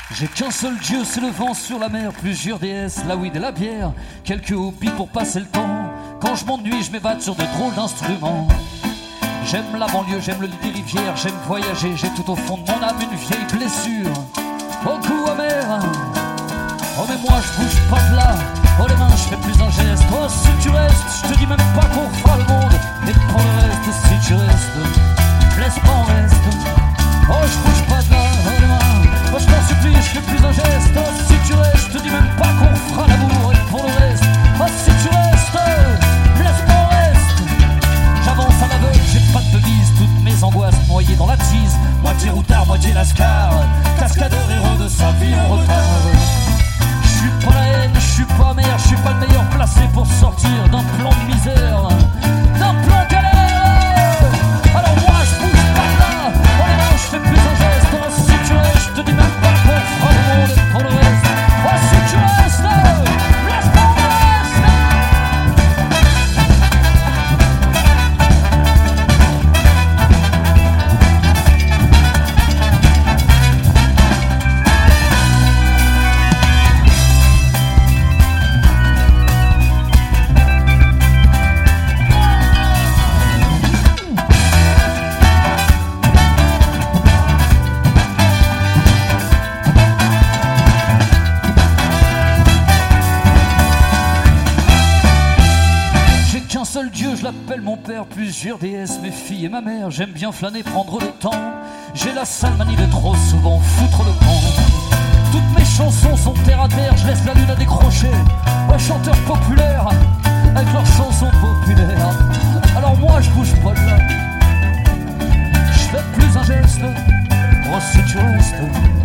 J'ai qu'un seul dieu, c'est le vent sur la mer, plusieurs déesses, la weed et la bière, quelques hoppies pour passer le temps. Quand je m'ennuie, je m'évade sur de drôles d'instruments. J'aime la banlieue, j'aime le lit des rivières, j'aime voyager, j'ai tout au fond de mon âme une vieille blessure, au goût amer. Oh mais moi je bouge pas de là, oh les mains je fais plus un geste. Oh si tu restes, je te dis même pas qu'on fera le monde. Et pour le reste, si tu restes, laisse pas en reste. Oh je bouge pas de là, oh les mains, oh je t'en supplie, je fais plus un geste. Oh si tu restes, je te dis même pas qu'on fera l'amour. Et pour le reste, oh si tu restes, laisse pas en reste. J'avance à l'aveugle, j'ai pas de devise, toutes mes angoisses noyées dans la tise. Moitié routard, moitié lascar, cascadeur héros de sa vie en retard. Je suis pas la haine, je suis pas mère, je suis pas le meilleur placé pour sortir d'un plan de misère, d'un plan galère. Alors moi je bouge pas de là, oh les mains je fais plus un geste. Oh si tu restes, je te dis même pas qu'on fera le monde. Et pour le reste, oh si tu restes, laisse pas en seul Dieu, je l'appelle mon père, plusieurs déesses, mes filles et ma mère. J'aime bien flâner, prendre le temps. J'ai la sale manie de trop souvent foutre le camp. Toutes mes chansons sont terre à terre, je laisse la lune à décrocher aux chanteurs populaires avec leurs chansons populaires. Alors moi je bouge pas de là, je fais plus un geste. Oh si tu restes,